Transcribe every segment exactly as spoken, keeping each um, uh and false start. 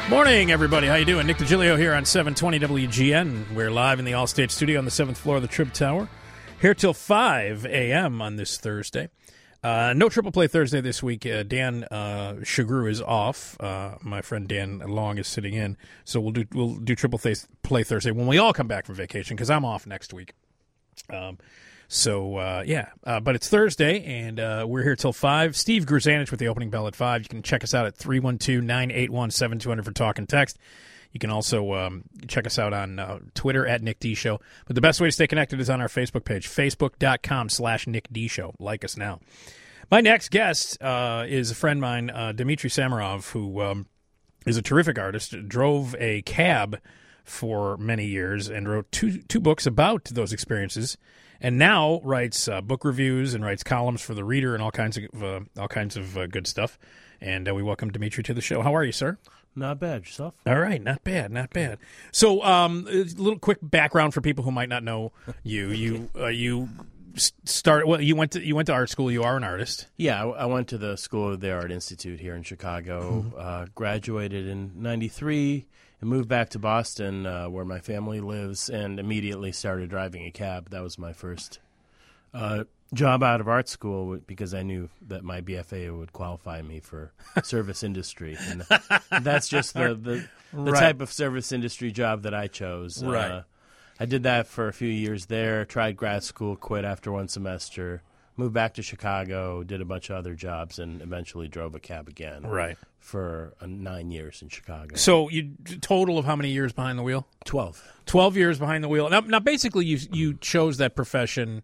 Morning, everybody. How you doing? Nick DiGilio here on seven twenty W G N. We're live in the Allstate studio on the seventh floor of the Trib Tower. Here till five a.m. on this Thursday. Uh, no Triple Play Thursday this week. Uh, Dan uh, Shagru is off. Uh, my friend Dan Long is sitting in. So we'll do we'll do Triple Play Thursday when we all come back from vacation because I'm off next week. Um, so, uh, yeah. Uh, but it's Thursday, and uh, we're here till five. Steve Gruzanich with the opening bell at five. You can check us out at three one two, nine eight one, seven two zero zero for talk and text. You can also um, check us out on uh, Twitter at Nick D Show. But the best way to stay connected is on our Facebook page, facebook.com slash Nick D Show. Like us now. My next guest uh, is a friend of mine, uh, Dmitry Samarov, who um, is a terrific artist, drove a cab for many years and wrote two two books about those experiences, and now writes uh, book reviews and writes columns for The Reader and all kinds of uh, all kinds of uh, good stuff. And uh, we welcome Dmitry to the show. How are you, sir? Not bad. Yourself? All right. Not bad. Not bad. So um, a little quick background for people who might not know you. You uh, you start. Well, you went to you went to art school. You are an artist. Yeah, I, I went to the School of the Art Institute here in Chicago. Mm-hmm. uh, graduated in ninety-three and moved back to Boston, uh, where my family lives, and immediately started driving a cab. That was my first uh, job out of art school because I knew that my B F A would qualify me for service industry. And that's just the, the, the right. type of service industry job that I chose. Right. Uh, I did that for a few years there, tried grad school, quit after one semester, moved back to Chicago, did a bunch of other jobs, and eventually drove a cab again. Right. For uh, nine years in Chicago. So you total of how many years behind the wheel? Twelve. Twelve years behind the wheel. Now, now basically, you you chose that profession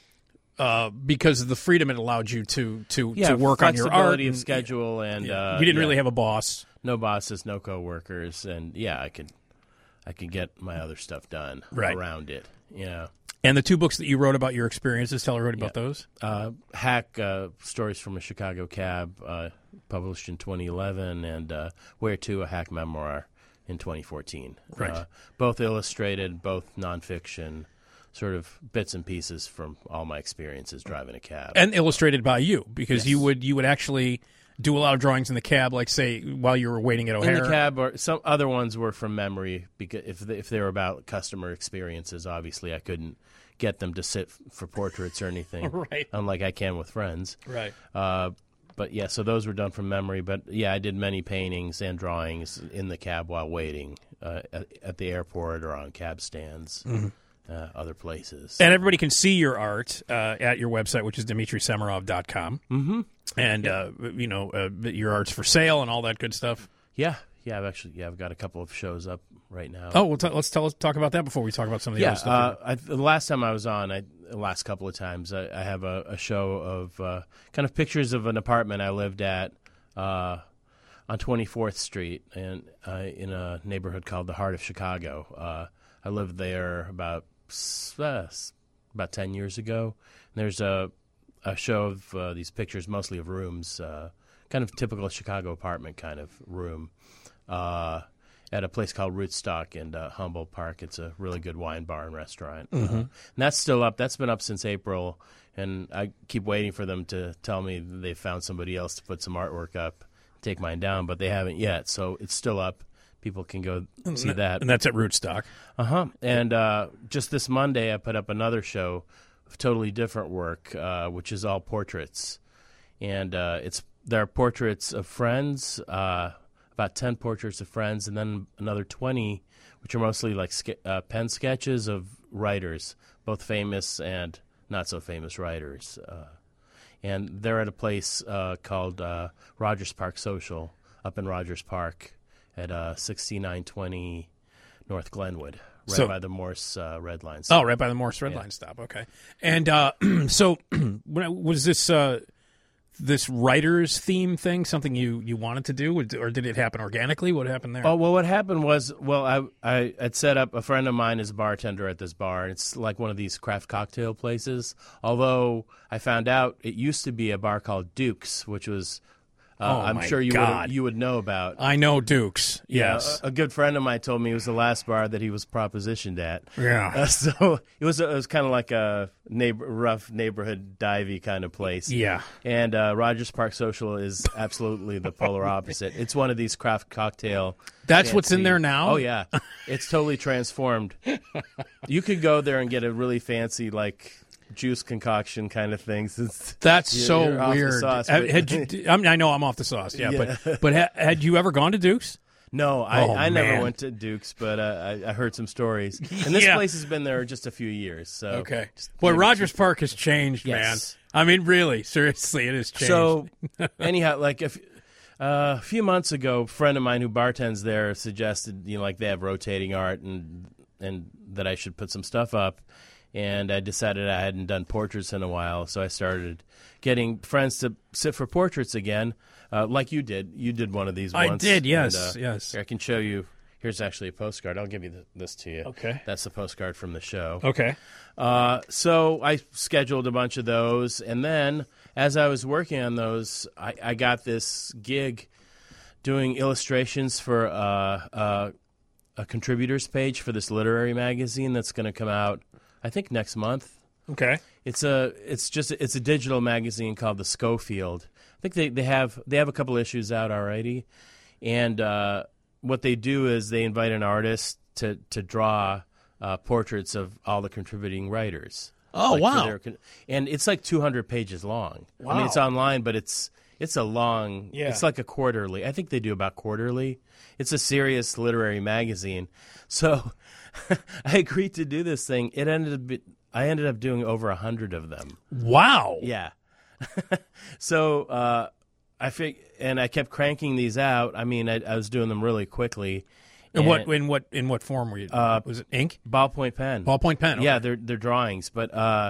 uh, because of the freedom it allowed you to to, yeah, to work on your art. Flexibility of and, schedule, and yeah. uh, you didn't yeah. really have a boss. No bosses, no coworkers, and yeah, I could I could get my other stuff done right. around it. Yeah. And the two books that you wrote about your experiences, tell everybody yeah. about those. Uh, Hack, uh, Stories from a Chicago Cab, uh, published in twenty eleven, and uh, Where To, a Hack Memoir in twenty fourteen. Right. Uh, both illustrated, both nonfiction, sort of bits and pieces from all my experiences driving a cab. And illustrated by you, because yes. you would you would actually do a lot of drawings in the cab, like, say, while you were waiting at O'Hare. In the cab, or some other ones were from memory, because if they, if they were about customer experiences, obviously I couldn't get them to sit f- for portraits or anything, right. unlike I can with friends. Right. Uh, but, yeah, so those were done from memory. But, yeah, I did many paintings and drawings in the cab while waiting uh, at, at the airport or on cab stands, mm-hmm. uh, other places. And everybody can see your art uh, at your website, which is Dmitry Samarov dot com. Mm-hmm. And, yeah. uh, you know, uh, your art's for sale and all that good stuff. Yeah. Yeah, I've actually yeah I've got a couple of shows up right now. Oh, well, t- let's tell, let's talk about that before we talk about some of the yeah, other stuff. Uh, I, the last time I was on, I, the last couple of times, I, I have a, a show of uh, kind of pictures of an apartment I lived at uh, on twenty-fourth Street and uh, in a neighborhood called the Heart of Chicago. Uh, I lived there about uh, about ten years ago. And there's a a show of uh, these pictures, mostly of rooms, uh, kind of typical Chicago apartment kind of room. Uh, at a place called Rootstock in uh, Humboldt Park. It's a really good wine bar and restaurant. Mm-hmm. Uh, and that's still up. That's been up since April, and I keep waiting for them to tell me they found somebody else to put some artwork up, take mine down, but they haven't yet. So it's still up. People can go see that. And that's at Rootstock. Uh-huh. And uh, just this Monday, I put up another show of totally different work, uh, which is all portraits. And uh, it's there are portraits of friends, uh about ten portraits of friends, and then another twenty, which are mostly like ske- uh, pen sketches of writers, both famous and not so famous writers. Uh, and they're at a place uh, called uh, Rogers Park Social up in Rogers Park at uh, sixty-nine twenty North Glenwood, right so, by the Morse uh, Red Line stop. Oh, right by the Morse Red yeah. Line stop. Okay. And uh, so was this... Uh, this writer's theme thing something you, you wanted to do, or did it happen organically? What happened there? Oh, well, what happened was, well, I I had set up, a friend of mine is a bartender at this bar, and it's like one of these craft cocktail places, although I found out it used to be a bar called Duke's, which was Uh, Oh, I'm my sure you God. would you would know about. I know Duke's. Yeah, Yes. a, a good friend of mine told me it was the last bar that he was propositioned at. Yeah. Uh, so it was it was kind of like a neighbor, rough neighborhood divey kind of place. Yeah. And uh, Rogers Park Social is absolutely the polar opposite. It's one of these craft cocktail. That's what's in fancy- there now? Oh yeah, it's totally transformed. You could go there and get a really fancy like juice concoction kind of thing. It's, That's you're- so you're off the weird. sauce, Uh, but- had you, I, mean, I know I'm off the sauce, yeah, Yeah. but but ha, had you ever gone to Duke's? No, I, Oh, I never man. went to Duke's, but uh, I, I heard some stories. And this Yeah. place has been there just a few years. So Okay. just Boy, maybe- Rogers Park has changed, Yes. man. I mean, really, seriously, it has changed. So anyhow, like if, uh, a few months ago, a friend of mine who bartends there suggested, you know, like they have rotating art and and that I should put some stuff up. And I decided I hadn't done portraits in a while, so I started getting friends to sit for portraits again, uh, like you did. You did one of these I once. did, yes, and, uh, yes. Here, I can show you. Here's actually a postcard. I'll give you the, this to you. Okay. That's the postcard from the show. Okay. Uh, so I scheduled a bunch of those, and then as I was working on those, I, I got this gig doing illustrations for uh, uh, a contributors page for this literary magazine that's going to come out, I think, next month. Okay. It's a it's just it's a digital magazine called the Schofield. I think they, they have they have a couple issues out already, and uh, what they do is they invite an artist to to draw uh, portraits of all the contributing writers. Oh, Like, for wow. their con- and it's like two hundred pages long. I Wow. mean, it's online, but it's it's a long. Yeah. It's like a quarterly. I think they do about quarterly. It's a serious literary magazine. So I agreed to do this thing. It ended up. Be, I ended up doing over a hundred of them. Wow. Yeah. so uh, I fig- and I kept cranking these out. I mean, I, I was doing them really quickly. In what And- in what in what form were you? Uh, was it ink? ballpoint pen? Ballpoint pen. Yeah, okay. they're they're drawings, but uh,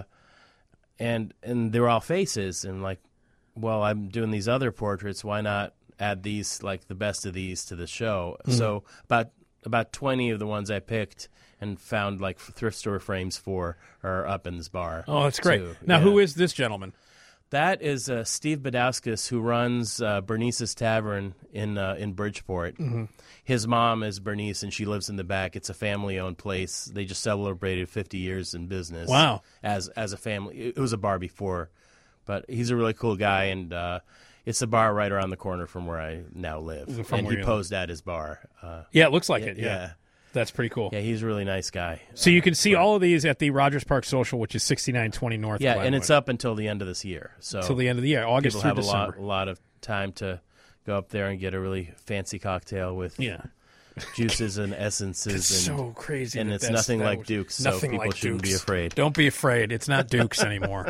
and and they were all faces, and like, well, I'm doing these other portraits. Why not add these, like the best of these, to the show? Mm-hmm. So about about twenty of the ones I picked and found like thrift store frames for are up in this bar. Oh, that's great. too. Now, Yeah. who is this gentleman? That is uh, Steve Badauskas, who runs uh, Bernice's Tavern in uh, in Bridgeport. Mm-hmm. His mom is Bernice, and she lives in the back. It's a family-owned place. They just celebrated fifty years in business. Wow. As as a family, it was a bar before, but he's a really cool guy, and uh, it's a bar right around the corner from where I now live. From and where he you posed at his bar. Uh, Yeah, it looks like yeah, it. Yeah. yeah, That's pretty cool. yeah. He's a really nice guy. So you can see all of these at the Rogers Park Social, which is sixty-nine twenty North. Yeah, Glenwood, and it's up until the end of this year. So till the end of the year, August people through have a lot, December. a lot of time to go up there and get a really fancy cocktail with Yeah, juices and essences. it's and so crazy, and that it's that's- nothing that like was- Duke's, so nothing people like shouldn't be Duke's. afraid. Don't be afraid. It's not Duke's anymore.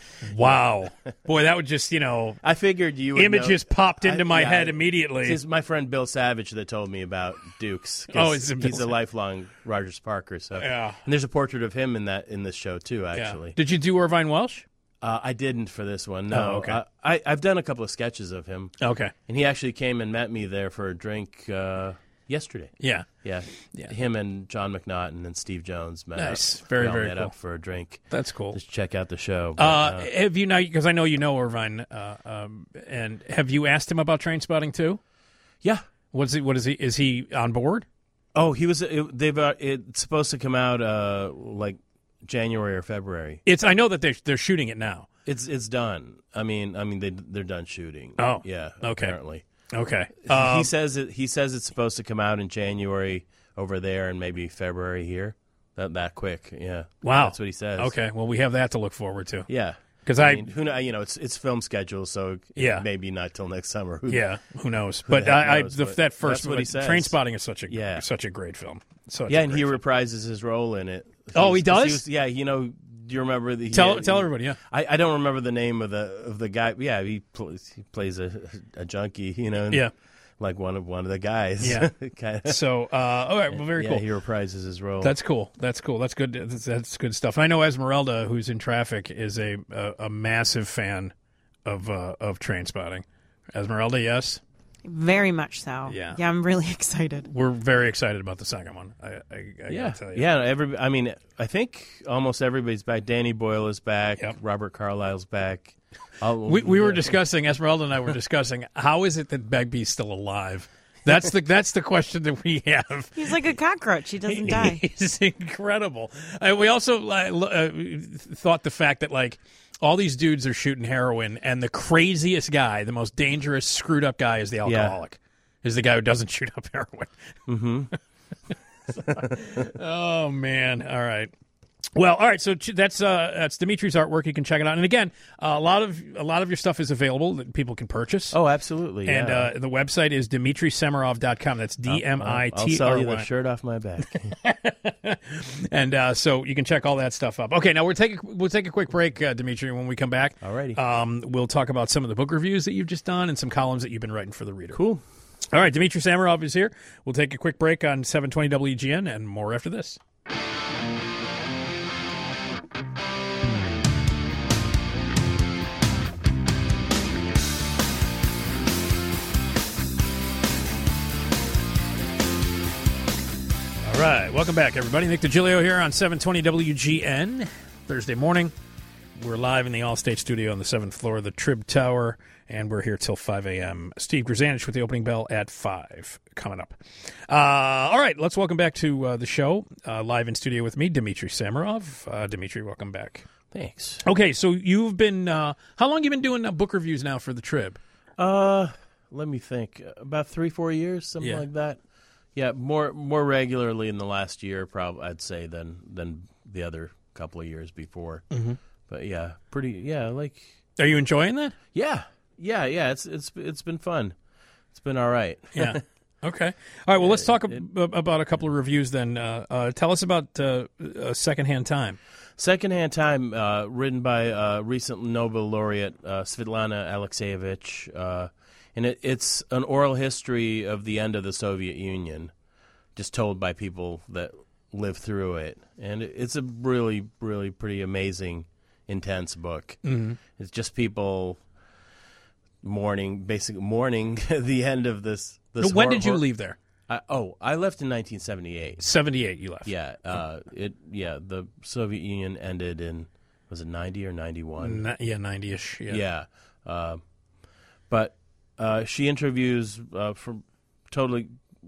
Wow, boy, that would just you know I figured you would images know. popped into I- my yeah, head I- immediately. It's my friend Bill Savage that told me about Duke's. 'cause Oh, it's a Bill he's a Savage. lifelong Rogers Parker. So Yeah. and there's a portrait of him in that in this show too. Yeah. Actually, Did you do Irvine Welsh? uh, I didn't for this one. No, Oh, okay. I, I, I've done a couple of sketches of him, Okay. and he actually came and met me there for a drink uh, yesterday. Yeah. Yeah. Yeah. Him and John McNaughton and Steve Jones met Nice. up. Very, We all very met cool. up for a drink. That's cool. Just check out the show. But, Uh, uh, have you now? Because I know you know Irvine, uh, um, and have you asked him about Train Spotting too? yeah. What's he? What is he? Is he on board? Oh, he was. It, they've. Uh, it's supposed to come out uh, like January or February. It's. I know that they're they're shooting it now. It's it's done. I mean, I mean they they're done shooting. Oh, yeah. okay. Apparently, Okay. he Um, says it. He says it's supposed to come out in January over there and maybe February here. That that quick. Yeah. Wow. That's what he says. okay. Well, we have that to look forward to. Yeah. Because I I. mean, who know? You know, it's it's film schedule, so Yeah. maybe not till next summer. Who- Yeah. Who knows? the But heck I, I knows, the, but that first that's what he says. Train Spotting is such a Yeah. such a great film. Such Yeah, a and great he film. reprises his role in it. Oh, he 'Cause does? was- yeah, you know. Do you remember the? he tell had- tell he- everybody. Yeah. I, I don't remember the name of the of the guy. Yeah, he plays he plays a a junkie. You know. and Yeah. Like one of one of the guys. Yeah. kind of. So, uh, all right. Well, very Yeah, cool. he reprises his role. That's cool. That's cool. That's good. That's, that's good stuff. I know Esmeralda, who's in traffic, is a a, a massive fan of uh, of Train Spotting. Esmeralda, yes. Very much so. Yeah. Yeah, I'm really excited. We're very excited about the second one. I, I, I Yeah, gotta tell you. yeah. Every, I mean, I think almost everybody's back. Danny Boyle is back. Yep. Robert Carlyle's back. I'll, We we were yeah. discussing, Esmeralda and I were discussing, how is it that Begbie's still alive? That's the that's the question that we have. He's like a cockroach. He doesn't die. He's incredible. Uh, we also uh, uh, thought the fact that like all these dudes are shooting heroin, and the craziest guy, the most dangerous, screwed up guy, is the alcoholic. Is the guy who doesn't shoot up heroin. Mm-hmm. Oh man! All right. Well, all right. So ch- that's uh, that's Dimitri's artwork. You can check it out. And again, uh, a lot of a lot of your stuff is available that people can purchase. Oh, absolutely. And yeah. uh, the website is Dimitri Semerov dot com. That's D M I I'll T sell R you the Y. shirt off my back. And uh, so you can check all that stuff up. Okay, now we'll take a, we'll take a quick break, uh, Dimitri. When we come back, Alrighty. um, we'll talk about some of the book reviews that you've just done and some columns that you've been writing for the Reader. Cool. All right, Dimitri Samarov is here. We'll take a quick break on seven twenty W G N and more after this. All right, welcome back, everybody. Nick DiGilio here on seven twenty W G N, Thursday morning. We're live in the Allstate studio on the seventh floor of the Trib Tower, and we're here till five a.m. Steve Grzanich with the opening bell at five coming up. Uh, all right, let's welcome back to uh, the show. Uh, live in studio with me, Dimitri Samarov. Uh, Dimitri, welcome back. Thanks. Okay, so you've been, uh, how long have you been doing uh, book reviews now for the Trib? Uh, let me think. About three, four years, something Yeah. like that. Yeah, more more regularly in the last year, probably I'd say than than the other couple of years before. Mm-hmm. But yeah, pretty. Yeah, like Are you enjoying that? yeah, yeah, yeah. It's it's it's been fun. It's been all right. Yeah. Okay. All right, well, let's talk it- ab- about a couple of reviews then. Uh, uh, tell us about uh, uh, Secondhand Time. Secondhand Time, uh, written by uh, recent Nobel laureate uh, Svetlana Alexievich, uh, and it, it's an oral history of the end of the Soviet Union, just told by people that lived through it. And it, it's a really, really pretty amazing, intense book. Mm-hmm. It's just people mourning, basically mourning the end of this. this when hor- did you hor- leave there? I, oh, I left in nineteen seventy-eight. seventy-eight you left. Yeah, uh, it. Yeah, the Soviet Union ended in was it ninety or ninety-one? N- yeah, ninety-ish. Yeah. Yeah, uh, but uh, she interviews uh, from totally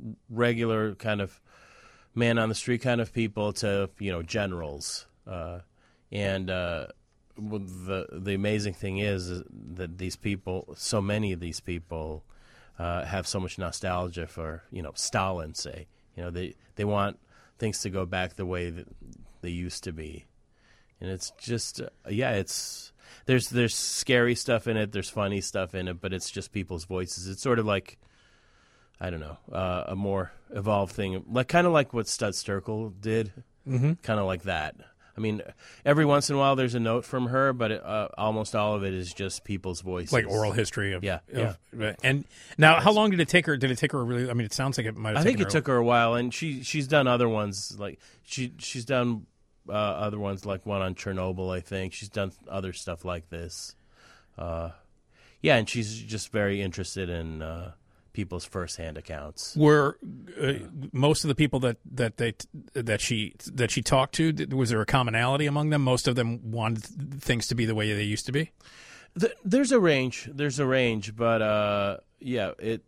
regular kind of man on the street kind of people to you know generals, uh, and uh, well, the the amazing thing is, is that these people, so many of these people. Uh, have so much nostalgia for you know Stalin, say you know they they want things to go back the way that they used to be, and it's just uh, yeah it's there's there's scary stuff in it, there's funny stuff in it, but it's just people's voices. It's sort of like I don't know uh, a more evolved thing, like kind of like what Stud Sterkel did, Mm-hmm. kind of like that. I mean, every once in a while there's a note from her, but it, uh, almost all of it is just people's voices, Like oral history of Yeah, of- And now, how long did it take her? Did it take her a really? I mean, it sounds like it might. have I think taken it her took her a while, and she she's done other ones like she she's done uh, other ones like one on Chernobyl. I think she's done other stuff like this. Uh, yeah, and she's just very interested in uh, people's firsthand accounts. Were uh, most of the people that, that they that she that she talked to? did- Was there a commonality among them? Most of them wanted things to be the way they used to be. Th- there's a range. There's a range, but uh, yeah, it,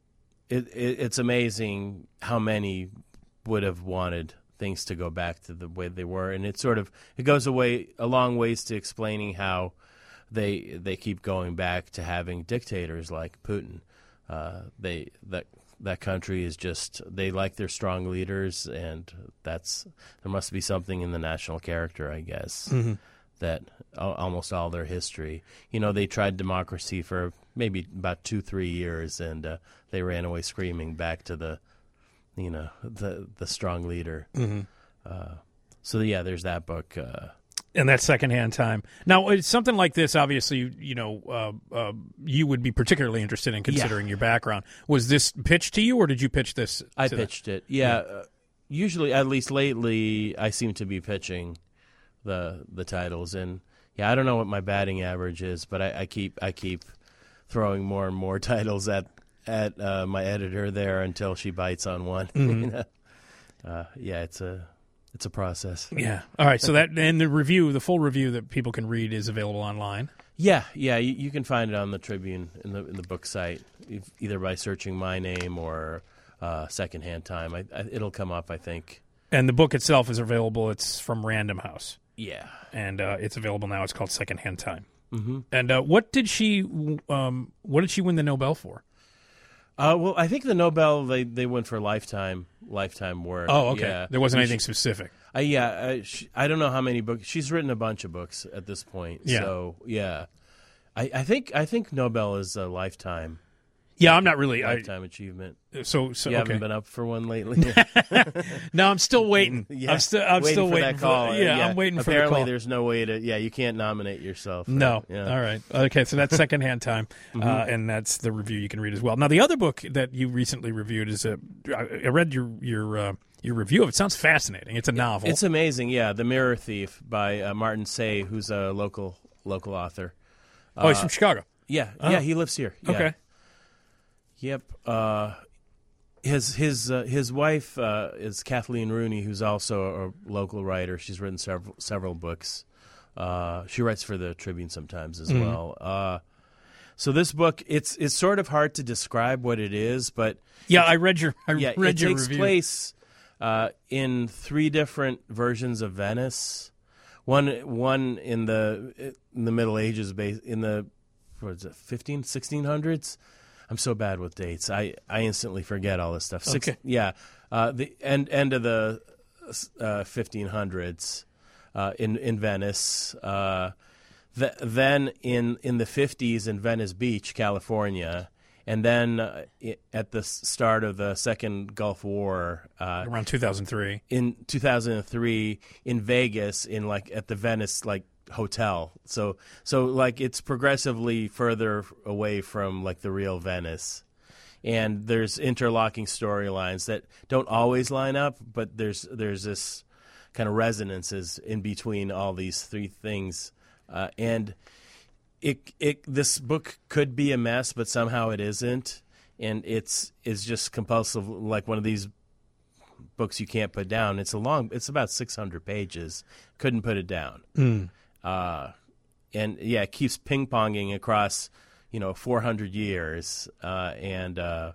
it it it's amazing how many would have wanted things to go back to the way they were, and it sort of it goes away a long ways to explaining how they they keep going back to having dictators like Putin. Uh, they that that country is just they like their strong leaders, and that's there must be something in the national character, I guess. Mm-hmm. That al- almost all their history, you know, they tried democracy for maybe about two, three years, and uh, they ran away screaming back to the, you know, the the strong leader. Mm-hmm. Uh, so yeah, there's that book. Uh, And that's Secondhand Time. Now, it's something like this, obviously, you, you know, uh, uh, you would be particularly interested in considering your background. Was this pitched to you, or did you pitch this? I to them? pitched it. Yeah, uh, usually, at least lately, I seem to be pitching the the titles, and yeah, I don't know what my batting average is, but I, I keep I keep throwing more and more titles at at uh, my editor there until she bites on one. Mm-hmm. uh, yeah, it's a it's a process. Yeah. All right. So that and the review, the full review that people can read, is available online. Yeah, yeah, you, you can find it on the Tribune in the in the book site, if, either by searching my name or uh, Secondhand Time. I, I, it'll come up, I think. And the book itself is available. It's from Random House. Yeah, and uh, it's available now. It's called Secondhand Time. Mm-hmm. And uh, what did she? Um, what did she win the Nobel for? Uh, well, I think the Nobel they, they went for lifetime lifetime work. Oh, okay. Yeah. There wasn't She- anything specific. Uh, yeah, uh, she, I don't know how many books she's written. A bunch of books at this point. Yeah. So yeah, I, I think I think Nobel is a lifetime Yeah, I'm not really. I, lifetime achievement. so so You okay. haven't been up for one lately. No, I'm still waiting. Yeah, I'm still I'm waiting still for waiting that call. For, yeah, I'm waiting Apparently, for the call. there's no way to. Yeah, you can't nominate yourself. right? No. Yeah. All right. Okay, so that's Secondhand Time, uh, and that's the review you can read as well. Now, the other book that you recently reviewed is a. I I read your your uh, your review of it. Sounds fascinating. It's a novel. It's amazing. Yeah, The Mirror Thief by uh, Martin Say, who's a local local author. oh, he's from Chicago. Yeah, Oh. yeah, he lives here. Yeah. Okay. Yep. Uh, his his uh, his wife uh, is Kathleen Rooney, who's also a local writer. She's written several several books. Uh, she writes for the Tribune sometimes as Mm-hmm. well. Uh, so this book, it's it's sort of hard to describe what it is, but Yeah, I read your. I yeah, read it your takes review. place uh, in three different versions of Venice. One one in the in the Middle Ages, base in the what is it, fifteen, sixteen hundreds. I'm so bad with dates. I, I instantly forget all this stuff. Six, Okay. Yeah, uh, the end end of the uh, fifteen hundreds uh, in in Venice. Uh, th- then in in the fifties in Venice Beach, California, and then uh, i- at the s- start of the Second Gulf War. Uh, around two thousand three. in two thousand three in Vegas in like at the Venice like hotel. So so like it's progressively further away from like the real Venice. And there's interlocking storylines that don't always line up, but there's there's this kind of resonances in between all these three things. Uh, and it it this book could be a mess, but somehow it isn't. And it's it's just compulsive, like one of these books you can't put down. It's a long. It's about six hundred pages. Couldn't put it down. Mm. Uh, and yeah, it keeps ping ponging across, you know, four hundred years. Uh, and uh,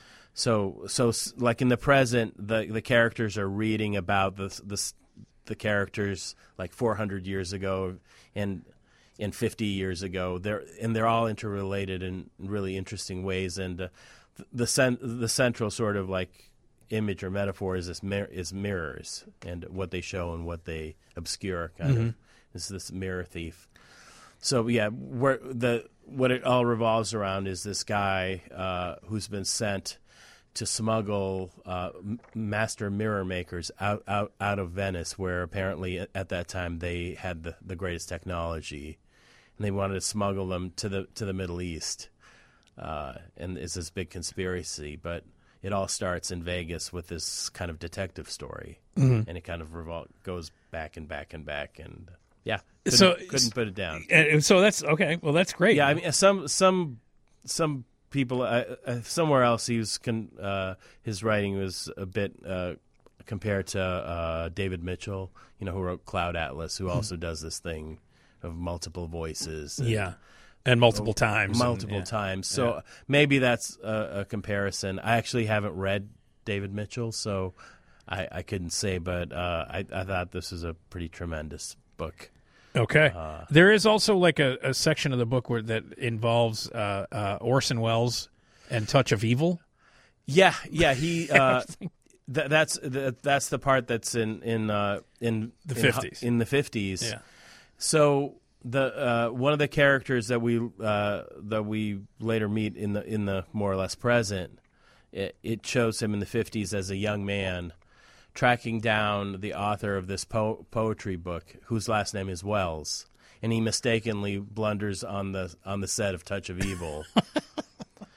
so so s- like in the present, the the characters are reading about the the the characters like four hundred years ago and and fifty years ago. They're and they're all interrelated in really interesting ways. And uh, the cen- the central sort of like image or metaphor is this mir- is mirrors and what they show and what they obscure. Kind of is this mirror thief. So yeah, where the what it all revolves around is this guy uh, who's been sent to smuggle uh, m- master mirror makers out, out out of Venice, where apparently at, at that time they had the, the greatest technology, and they wanted to smuggle them to the to the Middle East. Uh, and it's this big conspiracy, but it all starts in Vegas with this kind of detective story, Mm-hmm. and it kind of revol- goes back and back and back, and yeah, couldn't, So- couldn't put it down. And so that's okay. Well, that's great. Yeah, I mean, some some some people uh, uh, somewhere else, he was con- uh, his writing was a bit uh, compared to uh, David Mitchell, you know, who wrote Cloud Atlas, who also does this thing of multiple voices. and yeah, and multiple times, and- multiple yeah. times. So Yeah. maybe that's a, a comparison. I actually haven't read David Mitchell, so I, I couldn't say, but uh, I, I thought this was a pretty tremendous book. Okay. Uh, there is also like a, a section of the book where that involves uh, uh, Orson Welles and Touch of Evil. Yeah, yeah, he. Uh, th- that's th- that's the part that's in in uh, in The in- fifties. In the fifties. Yeah. So the uh, one of the characters that we uh, that we later meet in the in the more or less present, it, it shows him in the fifties as a young man, tracking down the author of this po- poetry book, whose last name is Wells, and he mistakenly blunders on the on the set of Touch of Evil. uh,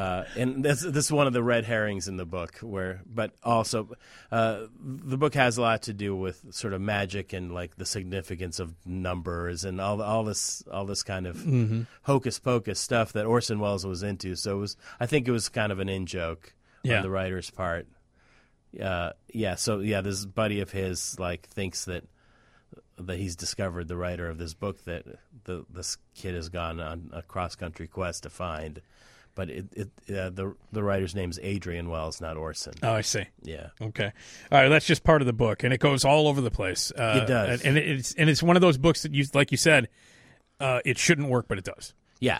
Uh, and this, this is one of the red herrings in the book, where, but also, uh, the book has a lot to do with sort of magic and like the significance of numbers and all all this all this kind of mm-hmm. hocus pocus stuff that Orson Welles was into. So it was, I think, it was kind of an in joke yeah. on the writer's part. Uh, yeah. So yeah, this buddy of his like thinks that that he's discovered the writer of this book that the this kid has gone on a cross country quest to find. But it, it uh, the the writer's name is Adrian Wells, not Orson. Oh, I see. Yeah. Okay. All right. That's just part of the book, and it goes all over the place. Uh, it does, and, and it's and it's one of those books that you, like you said, uh, it shouldn't work, but it does. Yeah.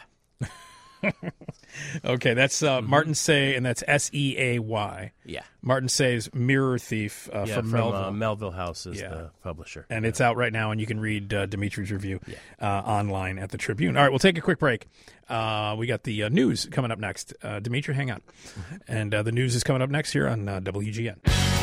Okay. That's uh, mm-hmm. Martin Say, and that's S E A Y. Yeah. Martin Say's Mirror Thief uh, yeah, from, from Melville. Uh, Melville House is yeah. the publisher, and yeah. it's out right now, and you can read uh, Dimitri's review yeah. uh, online at the Tribune. All right, we'll take a quick break. Uh, we got the uh, news coming up next. Uh, Dimitri, hang on. Mm-hmm. And uh, the news is coming up next here on uh, W G N.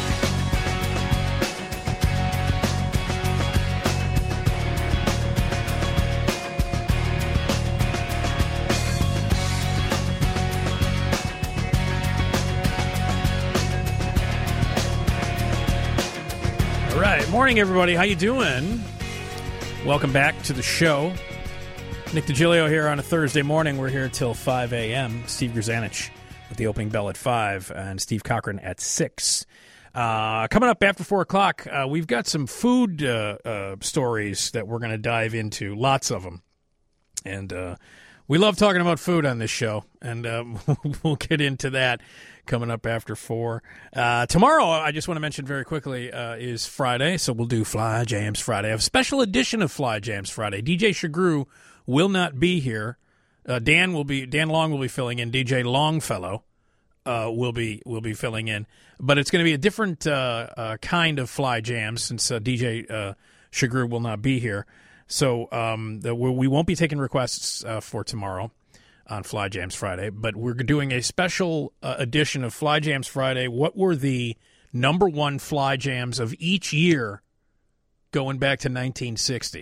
All right, morning, everybody. How you doing? Welcome back to the show. Nick DiGilio here on a Thursday morning. We're here till five a.m. Steve Grzanich with the opening bell at five and Steve Cochran at six. Uh, coming up after four o'clock, uh, we've got some food uh, uh, stories that we're going to dive into, lots of them. And uh, we love talking about food on this show, and uh, we'll get into that coming up after four. Uh, tomorrow, I just want to mention very quickly, uh, is Friday, so we'll do Fly Jams Friday. A special edition of Fly Jams Friday. D J Shagru will not be here. Uh, Dan will be Dan Long will be filling in. D J Longfellow uh, will be will be filling in, but it's going to be a different uh, uh, kind of Fly Jams since uh, D J uh, Shagru will not be here. So um, the, we won't be taking requests uh, for tomorrow on Fly Jams Friday, but we're doing a special uh, edition of Fly Jams Friday. What were the number one Fly Jams of each year going back to nineteen sixty?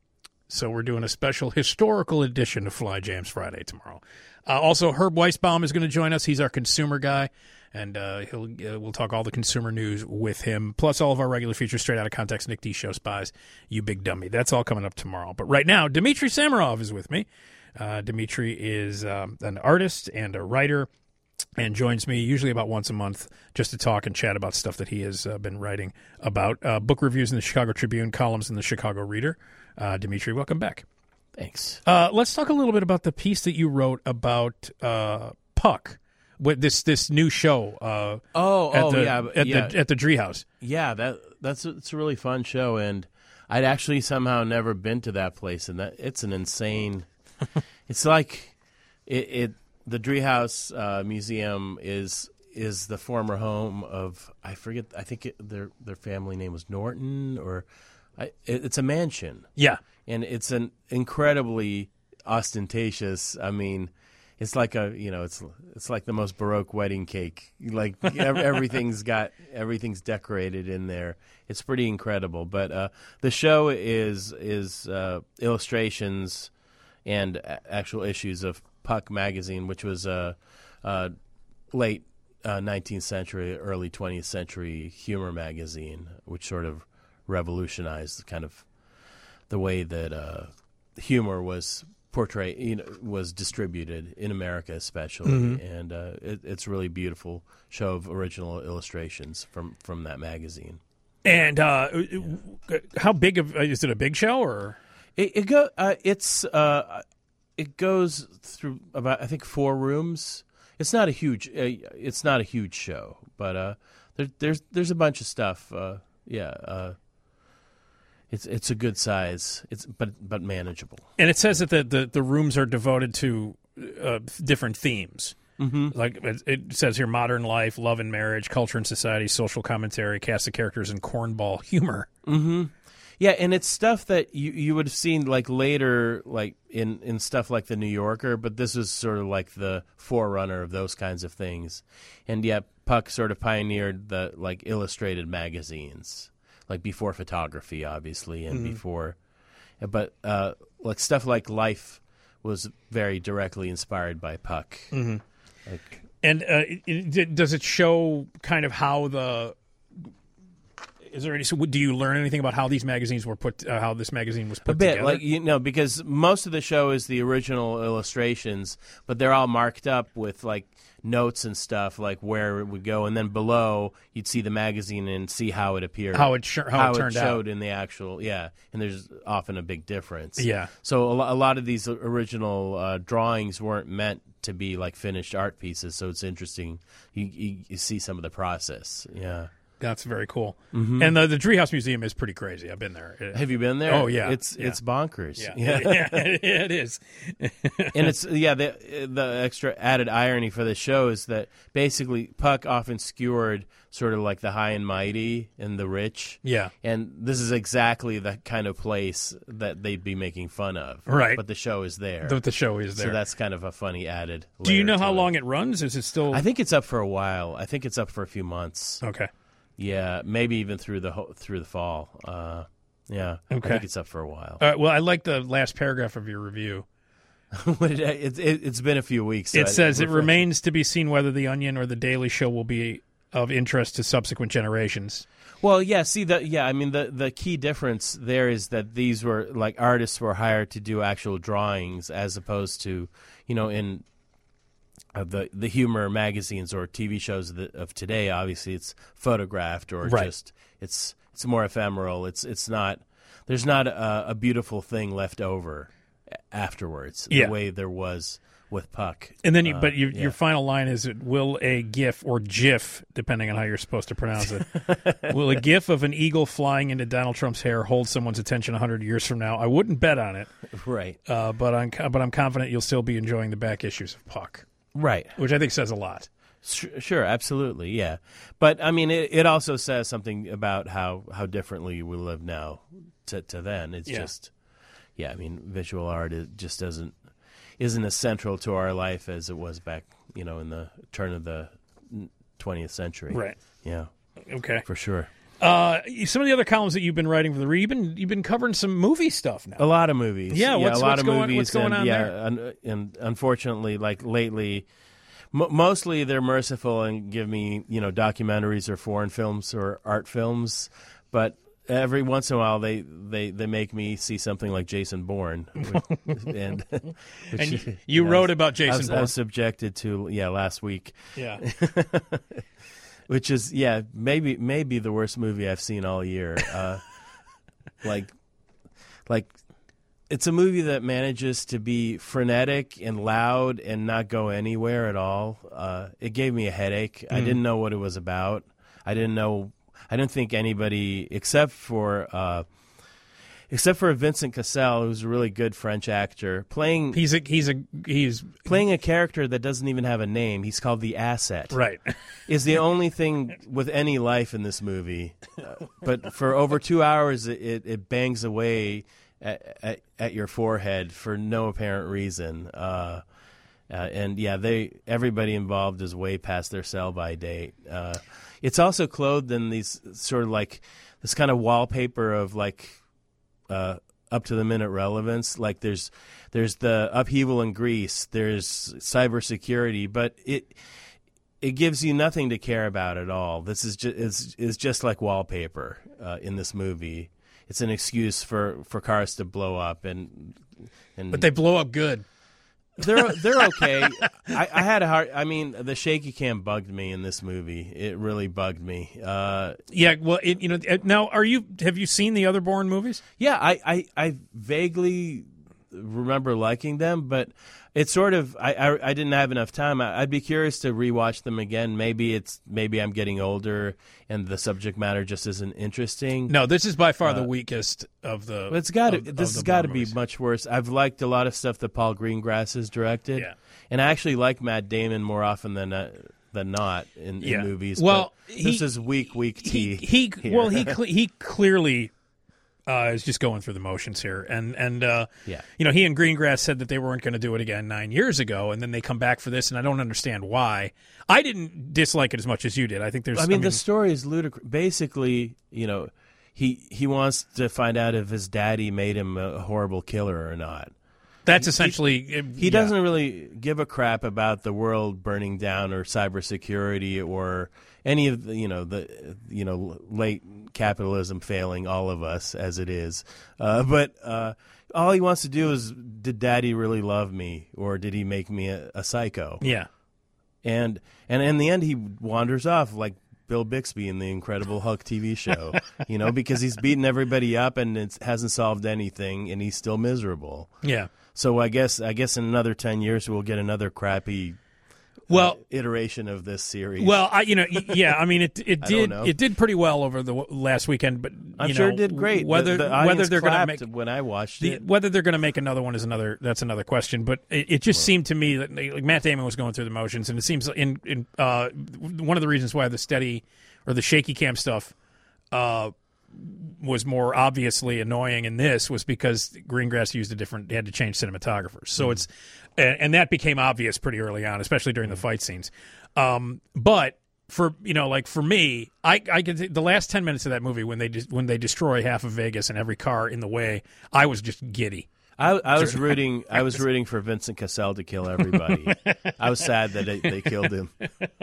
So we're doing a special historical edition of Fly Jams Friday tomorrow. Uh, also, Herb Weisbaum is going to join us. He's our consumer guy, and uh, he'll uh, we'll talk all the consumer news with him, plus all of our regular features, Straight Outta Context, Nick D. Show Spies, You Big Dummy. That's all coming up tomorrow. But right now, Dmitry Samarov is with me. Uh, Dmitry is um, an artist and a writer and joins me usually about once a month just to talk and chat about stuff that he has uh, been writing about. Uh, book reviews in the Chicago Tribune, columns in the Chicago Reader. Uh, Dmitry, welcome back. Thanks. Uh, let's talk a little bit about the piece that you wrote about uh, Puck, with this this new show. Uh, oh, at oh, the, yeah, at yeah. the at the Treehouse. Yeah, that that's a, it's a really fun show, and I'd actually somehow never been to that place, and that it's an insane. It's like it, it the Treehouse uh, Museum is is the former home of I forget I think it, their their family name was Norton or. I, it, it's a mansion. Yeah. And it's an incredibly ostentatious, I mean, it's like a, you know, it's it's like the most Baroque wedding cake. Like everything's got, everything's decorated in there. It's pretty incredible. But uh, the show is, is uh, illustrations and a- actual issues of Puck magazine, which was a uh, uh, late uh, nineteenth century, early twentieth century humor magazine, which sort of revolutionized kind of the way that uh, humor was portrayed, you know, was distributed in America, especially, mm-hmm. and uh, it, it's a really beautiful show of original illustrations from, from that magazine. And uh, yeah. how big of is it? A big show or it? it go uh, it's uh, it goes through about I think four rooms. It's not a huge uh, it's not a huge show, but uh, there, there's there's a bunch of stuff. Uh, yeah. Uh, It's it's a good size, it's but but manageable. And it says that the, the, the rooms are devoted to uh, different themes. Mm-hmm. Like it, it says here, modern life, love and marriage, culture and society, social commentary, cast of characters, and cornball humor. Mm-hmm. Yeah, and it's stuff that you, you would have seen like later, like in, in stuff like the New Yorker, but this is sort of like the forerunner of those kinds of things. And yeah, Puck sort of pioneered the like illustrated magazines. Like before photography, obviously, and mm-hmm. before, but uh, like stuff like Life was very directly inspired by Puck. Mm-hmm. Like, And uh, it, it, does it show kind of how the? Is there any? So do you learn anything about how these magazines were put? Uh, how this magazine was put a bit, together? like you know, because most of the show is the original illustrations, but they're all marked up with like notes and stuff, like where it would go, and then below you'd see the magazine and see how it appeared, how it sh- how, how it turned showed out in the actual, yeah. And there's often a big difference. Yeah. So a, lo- a lot of these original uh, drawings weren't meant to be like finished art pieces. So it's interesting. You, you, you see some of the process. Yeah. That's very cool. Mm-hmm. And the, the Treehouse Museum is pretty crazy. I've been there. It, Have you been there? Oh, yeah. It's yeah. it's bonkers. Yeah, yeah. yeah it, it is. And it's yeah the the extra added irony for the show is that basically Puck often skewered sort of like the high and mighty and the rich. Yeah. And this is exactly the kind of place that they'd be making fun of. Right. But the show is there. The, the show is there. So that's kind of a funny added layer. Do you know to how it. long it runs? Is it still? I think it's up for a while. I think it's up for a few months. Okay. Yeah, maybe even through the ho- through the fall. Uh, yeah, Okay. I think it's up for a while. Uh, well, I like the last paragraph of your review. What did I- it, it, it's been a few weeks. So It I- says it refresh- remains to be seen whether The Onion or The Daily Show will be of interest to subsequent generations. Well, yeah. See, the yeah. I mean, the the key difference there is that these were like artists were hired to do actual drawings, as opposed to you know in uh, the the humor magazines or T V shows of, the, of today. Obviously, it's photographed or Right. just it's it's more ephemeral. It's it's not. There's not a, a beautiful thing left over a- afterwards. Yeah. The way there was with Puck. And then, you, Uh, but you, yeah. your final line is, "Will a GIF or GIF, depending on how you're supposed to pronounce it, will a GIF of an eagle flying into Donald Trump's hair hold someone's attention a hundred years from now? I wouldn't bet on it, right, uh, but I'm co- but I'm confident you'll still be enjoying the back issues of Puck, right. which I think says a lot." Sure, sure, absolutely, yeah. But I mean, it, it also says something about how, how differently we live now to to then. It's Yeah. just, yeah. I mean, visual art it just doesn't isn't as central to our life as it was back, you know, in the turn of the twentieth century. Right. Yeah. Okay. For sure. Uh, some of the other columns that you've been writing for the Read, you've been you've been covering some movie stuff now. A lot of movies. Yeah, what's- a lot what's of going- movies. what's going and, on yeah, there? un- and unfortunately, like lately, m- mostly they're merciful and give me, you know, documentaries or foreign films or art films, but every once in a while they, they, they make me see something like Jason Bourne, which, and which, And you, you know, wrote about I Jason was, I Bourne. was subjected to yeah last week, Yeah. which is yeah maybe maybe the worst movie I've seen all year. Uh, like, like it's a movie that manages to be frenetic and loud and not go anywhere at all. Uh, it gave me a headache. I didn't know what it was about. I didn't know. I didn't think anybody except for. Uh, Except for Vincent Cassel, who's a really good French actor, playing He's a he's a he's playing a character that doesn't even have a name. He's called the Asset. right. Is the only thing with any life in this movie. Uh, but for over two hours, it, it, it bangs away at, at, at your forehead for no apparent reason. Uh, uh, and yeah, they everybody involved is way past their sell-by date. Uh, it's also clothed in these sort of like this kind of wallpaper of like. Uh, up to the minute relevance. Like there's there's the upheaval in Greece, there's cybersecurity, but it it gives you nothing to care about at all. This is just is is just like wallpaper uh, in this movie. It's an excuse for, for cars to blow up and and But they blow up good. they're they're okay. I, I had a hard. I mean, the shaky cam bugged me in this movie. It really bugged me. Uh, Yeah, well, it, you know, uh, now are you have you seen the other Bourne movies? Yeah, I, I, I vaguely remember liking them, but it's sort of I, I, I didn't have enough time. I, I'd be curious to rewatch them again. Maybe it's maybe I'm getting older and the subject matter just isn't interesting. No, this is by far the weakest of the. But it's got to of- of this the has got to Bourne be movies. much worse. I've liked a lot of stuff that Paul Greengrass has directed, Yeah. and I actually like Matt Damon more often than uh, than not in, Yeah. in movies. Well, but he- this is weak, weak He, tea. he here. well he cle he clearly uh, is just going through the motions here, and and uh, Yeah. you know he and Greengrass said that they weren't going to do it again nine years ago, and then they come back for this, and I don't understand why. I didn't dislike it as much as you did. I think there's. I mean, the story is ludicrous. Basically, you know, he he wants to find out if his daddy made him a horrible killer or not. That's essentially he, yeah. he doesn't really give a crap about the world burning down or cybersecurity or any of the, you know the you know late capitalism failing all of us as it is. Uh, but uh, all he wants to do is, did Daddy really love me, or did he make me a, a psycho? Yeah. And and in the end, he wanders off like Bill Bixby in the Incredible Hulk T V show, you know, because he's beaten everybody up and it hasn't solved anything, and he's still miserable. Yeah. So I guess I guess in another ten years we'll get another crappy well uh, iteration of this series. Well, I, you know, yeah, I mean, it it I did don't know. it did pretty well over the w- last weekend, but I'm you sure know, it did great. Whether the, the whether audience they're going to clapped make when I watched the, it, whether they're going to make another one is another that's another question. But it, it just seemed to me that like Matt Damon was going through the motions, and it seems in in uh, one of the reasons why the steady or the shaky cam stuff uh, was more obviously annoying in this was because Greengrass used a different, they had to change cinematographers. So mm. it's, and, and that became obvious pretty early on, especially during mm. the fight scenes. Um, but for, you know, like for me, I, I could, the last ten minutes of that movie when they, when they destroy half of Vegas and every car in the way, I was just giddy. I, I was rooting. I was rooting for Vincent Cassel to kill everybody. I was sad that they, they killed him.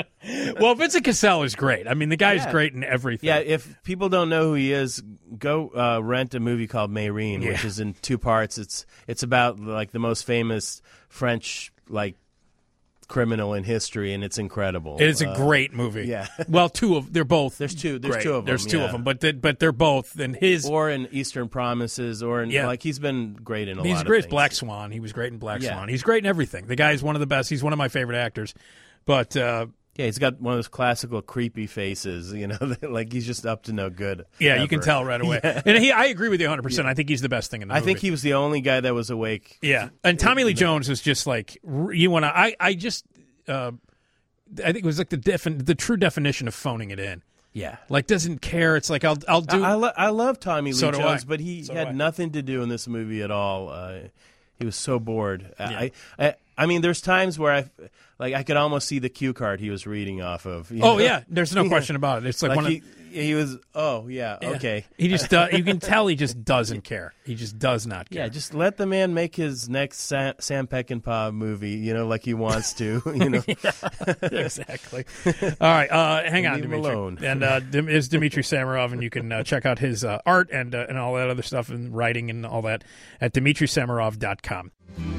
Well, Vincent Cassel is great. I mean, the guy's yeah. great in everything. Yeah, if people don't know who he is, go uh, rent a movie called Mayreen, yeah. which is in two parts. It's it's about like the most famous French like criminal in history, and it's incredible. It is a uh, great movie. Yeah. Well, two of they're both. There's two. There's great. two of them. There's two yeah. of them, but they, but they're both. And his or in Eastern Promises, or in yeah. like he's been great in a he's lot of great. things. Black Swan. He was great in Black yeah. Swan. He's great in everything. The guy's one of the best. He's one of my favorite actors. But uh, yeah, he's got one of those classical creepy faces. You know, like he's just up to no good. Yeah, ever. you can tell right away. Yeah. And he, I agree with you one hundred percent. Yeah. I think he's the best thing in the I movie. think he was the only guy that was awake. Yeah, and Tommy Lee Jones was just like you want to. I I just. Uh, I think it was like the defin- the true definition of phoning it in. Yeah, like doesn't care. It's like I'll I'll do. I, I, lo- I love Tommy Lee so Jones, I. but he so had nothing to do in this movie at all. Uh, he was so bored. Yeah. I, I I mean, there's times where I like I could almost see the cue card he was reading off of. You oh know? yeah, there's no question about it. It's like, like one he, of. He was, oh, yeah, Yeah. okay. He just, uh, you can tell he just doesn't care. He just does not care. Yeah, just let the man make his next Sam, Sam Peckinpah movie, you know, like he wants to, you know. Exactly. All right, uh, hang on, Leave him Dimitri. alone. And uh, is Dmitry Samarov, and you can uh, check out his uh, art and uh, and all that other stuff and writing and all that at Dmitry Samarov dot com.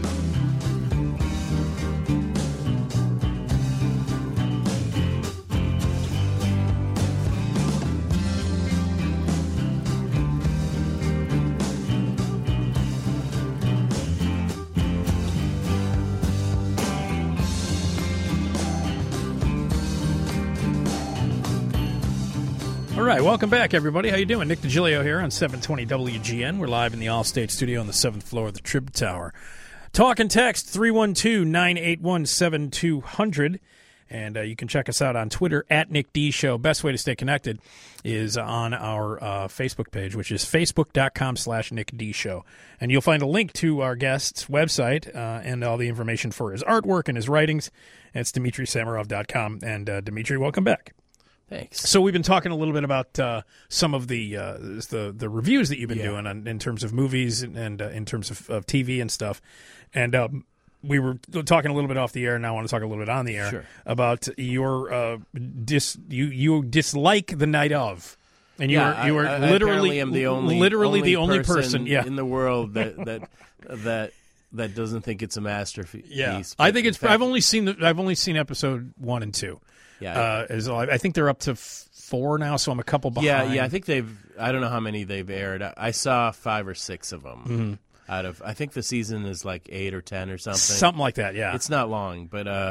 All right, welcome back, everybody. How you doing? Nick DiGilio here on seven twenty W G N. We're live in the Allstate studio on the seventh floor of the Trib Tower. Talk and text three one two, nine eight one, seven two zero zero. And uh, you can check us out on Twitter at Nick D Show. Best way to stay connected is on our uh, Facebook page, which is facebook.com slash Nick D Show. And you'll find a link to our guest's website uh, and all the information for his artwork and his writings. It's Dmitry Samarov dot com. And uh, Dmitry, welcome back. Thanks. So we've been talking a little bit about uh, some of the uh, the the reviews that you've been yeah. doing on, in terms of movies and, and uh, in terms of, of T V and stuff, and um, we were talking a little bit off the air, and now I want to talk a little bit on the air sure. about your uh, dis you you dislike The Night Of, and you yeah, were you were I, I literally am the only literally only the only person, person yeah. in the world that that that that doesn't think it's a masterpiece. Yeah, I think it's. Fact, I've only seen the, I've only seen episode one and two. Yeah, uh, as I think they're up to four now, so I'm a couple behind. Yeah, yeah. I think they've. I don't know how many they've aired. I, I saw five or six of them mm-hmm. out of. I think the season is like eight or ten or something. Something like that. Yeah, it's not long, but uh,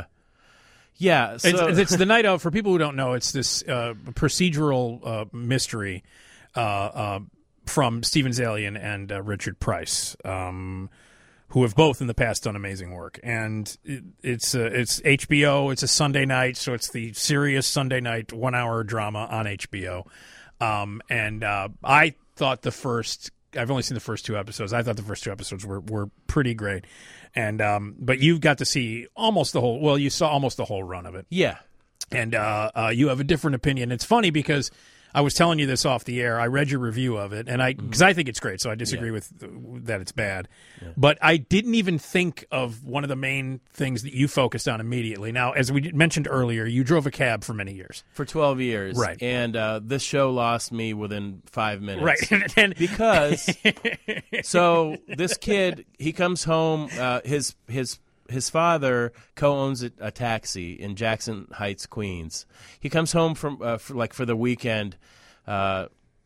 yeah. So it's, it's The Night Of. For people who don't know, it's this uh, procedural uh, mystery uh, uh, from Steven Zaillian and uh, Richard Price. Um, who have both in the past done amazing work. And it, it's uh, it's H B O. It's a Sunday night, so it's the serious Sunday night one-hour drama on H B O. Um, and uh, I thought the first – I've only seen the first two episodes. I thought the first two episodes were, were pretty great. And um, but you got to see almost the whole – well, you saw almost the whole run of it. Yeah. And uh, uh, you have a different opinion. It's funny because – I was telling you this off the air. I read your review of it, and I because I think it's great, so I disagree Yeah. with uh, that it's bad. Yeah. But I didn't even think of one of the main things that you focused on immediately. Now, as we mentioned earlier, you drove a cab for many years. For twelve years. Right. And uh, this show lost me within five minutes. Right. and, and, Because, so this kid, he comes home, uh, his his his father co-owns a, a taxi in Jackson Heights, Queens. He comes home from, uh, for, like, for the weekend uh,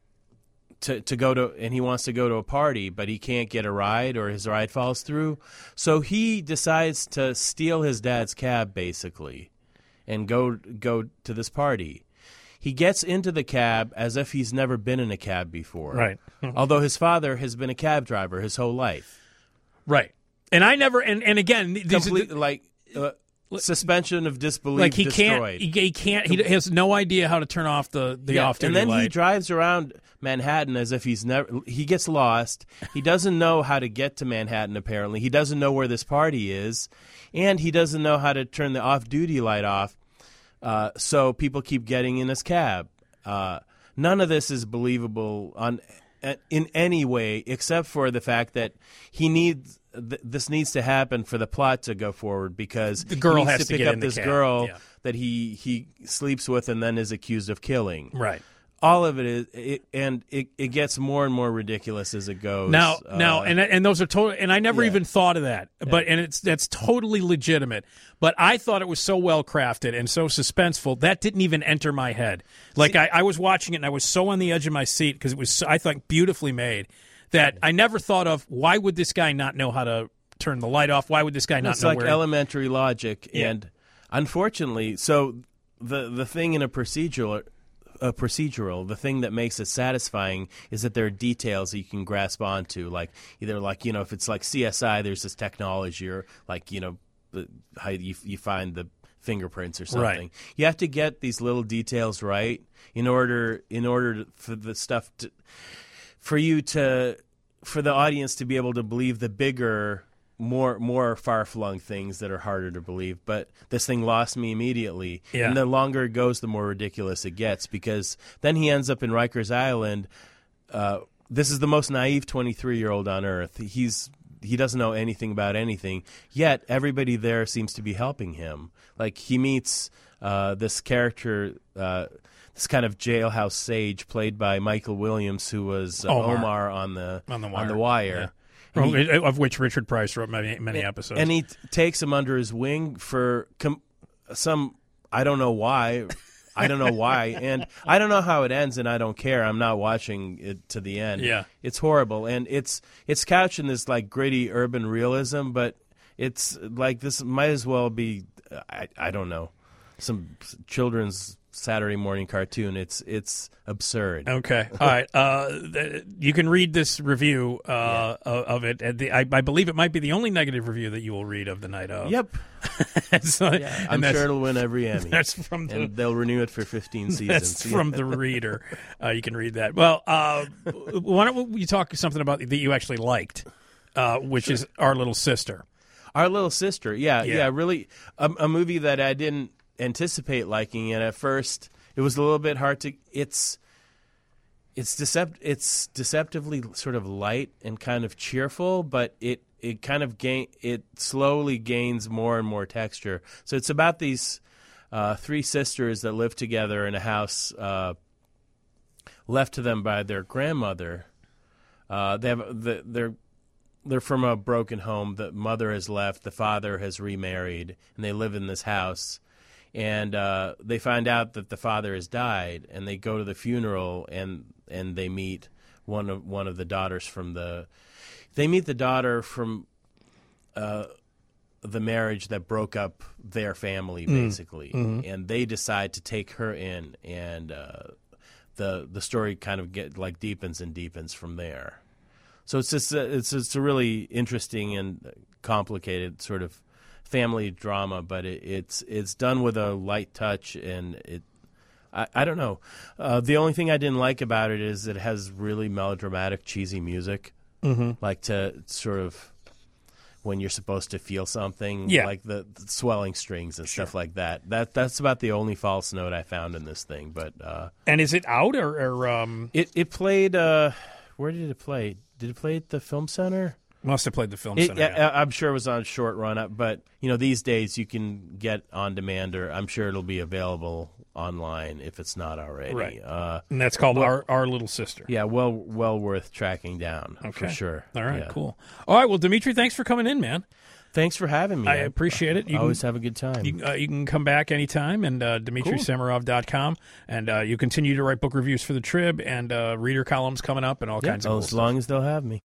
to, to go to, and he wants to go to a party, but he can't get a ride or his ride falls through. So he decides to steal his dad's cab, basically, and go go to this party. He gets into the cab as if he's never been in a cab before. Right. Although his father has been a cab driver his whole life. right. And I never, and, and again, these are Complete, the- like, uh, suspension of disbelief like he destroyed. can't, he, he can't, he has no idea how to turn off the, the Yeah, off-duty and then light. he drives around Manhattan as if he's never. He gets lost. He doesn't know how to get to Manhattan. Apparently, he doesn't know where this party is, and he doesn't know how to turn the off-duty light off. Uh, so people keep getting in his cab. Uh, none of this is believable on in any way, except for the fact that he needs. Th- this needs to happen for the plot to go forward because The girl he needs has to to pick get up in the this cab, girl yeah. that he he sleeps with and then is accused of killing. right. All of it is, it, and it, it gets more and more ridiculous as it goes. Now, Uh, now, and and those are total. And I never yeah. even thought of that. But and it's that's totally legitimate. But I thought it was so well crafted and so suspenseful that didn't even enter my head. Like See- I, I was watching it and I was so on the edge of my seat because it was so, I thought beautifully made that I never thought of why would this guy not know how to turn the light off? Why would this guy not it's know like where? elementary logic, Yeah. and unfortunately, so the the thing in a procedural. A procedural, the thing that makes it satisfying is that there are details that you can grasp onto, like either like you know if it's like C S I, there's this technology, or like you know the, how you you find the fingerprints or something. Right. You have to get these little details right in order in order for the stuff to, for you to for the audience to be able to believe the bigger. More, more far-flung things that are harder to believe. But this thing lost me immediately. Yeah. And the longer it goes, the more ridiculous it gets. Because then he ends up in Rikers Island. Uh, this is the most naive twenty-three-year-old on earth. He's he doesn't know anything about anything. Yet everybody there seems to be helping him. Like he meets uh, this character, uh, this kind of jailhouse sage, played by Michael Williams, who was uh, Omar. Omar on the On the Wire. On the Wire. Yeah. And he- of which Richard Price wrote many, many episodes. and he t- takes him under his wing for com- some, I don't know why. I don't know why. And I don't know how it ends, and I don't care. I'm not watching it to the end. Yeah. It's horrible. And it's it's couched in this, like, gritty urban realism, but it's like this might as well be, I, I don't know, some children's Saturday morning cartoon. It's it's absurd. Okay. All right. Uh, th- you can read this review uh, of, of it. At the, I, I believe it might be the only negative review that you will read of the night of. Yep. so, I'm and that's, sure it'll win every Emmy. that's from the and they'll renew it for fifteen seasons. that's from the reader. Uh, you can read that. Well, uh, why don't we talk something about that you actually liked, uh, which is Our Little Sister. Our Little Sister. Yeah, Yeah. yeah, really a, a movie that I didn't anticipate liking, and at first it was a little bit hard to. It's it's decept it's deceptively sort of light and kind of cheerful, but it it kind of gain it slowly gains more and more texture. So it's about these uh, three sisters that live together in a house uh, left to them by their grandmother. Uh, they have the, they're they're from a broken home. The mother has left. The father has remarried, and they live in this house. And uh, they find out that the father has died, and they go to the funeral, and and they meet one of one of the daughters from the. They meet the daughter from uh, the marriage that broke up their family, basically, Mm-hmm. and they decide to take her in, and uh, the the story kind of get like deepens and deepens from there. So it's just a, it's it's a really interesting and complicated sort of family drama, but it, it's it's done with a light touch, and it I, I don't know. Uh, the only thing I didn't like about it is it has really melodramatic, cheesy music, Mm-hmm. like to sort of when you're supposed to feel something, Yeah. like the, the swelling strings and stuff like that. That that's about the only false note I found in this thing. But uh, And is it out or, or um, it it played. Uh, where did it play? Did it play at the Film Center? must have played the film It, center? yeah. I, I'm sure it was on short run up, but you know these days you can get on demand, or I'm sure it'll be available online if it's not already. Right. Uh, And that's called our, our Little Sister. yeah, well, well worth tracking down for Okay. sure. All right, Yeah. cool. All right, well, Dimitri, thanks for coming in, man. Thanks for having me. I appreciate it. You I can- always have a good time. You, uh, you can come back anytime, and uh, Dmitry Semerov dot com, and uh, you continue to write book reviews for the Trib, and uh, reader columns coming up, and all Yeah, kinds of cool as stuff. long as they'll have me.